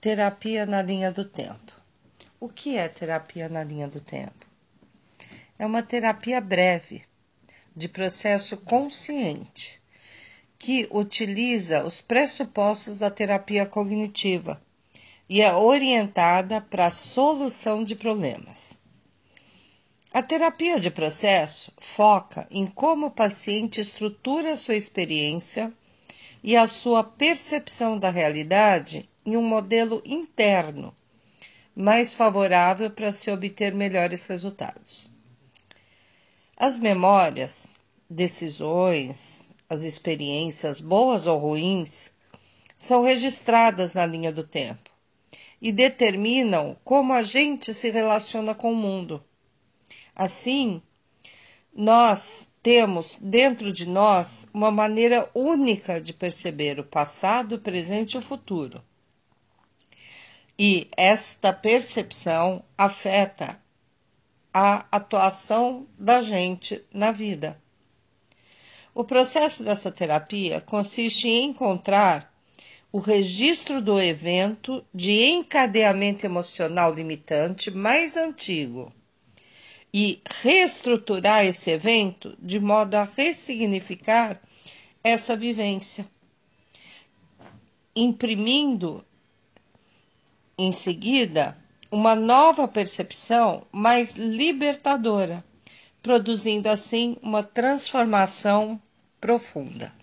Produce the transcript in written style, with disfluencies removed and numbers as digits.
Terapia na linha do tempo. O que é terapia na linha do tempo? É uma terapia breve, de processo consciente, que utiliza os pressupostos da terapia cognitiva e é orientada para a solução de problemas. A terapia de processo foca em como o paciente estrutura sua experiência e a sua percepção da realidade em um modelo interno, mais favorável para se obter melhores resultados. As memórias, decisões, as experiências boas ou ruins são registradas na linha do tempo e determinam como a gente se relaciona com o mundo. Assim, nós temos dentro de nós uma maneira única de perceber o passado, o presente e o futuro. E esta percepção afeta a atuação da gente na vida. O processo dessa terapia consiste em encontrar o registro do evento de encadeamento emocional limitante mais antigo e reestruturar esse evento de modo a ressignificar essa vivência, imprimindo em seguida uma nova percepção mais libertadora, produzindo assim uma transformação profunda.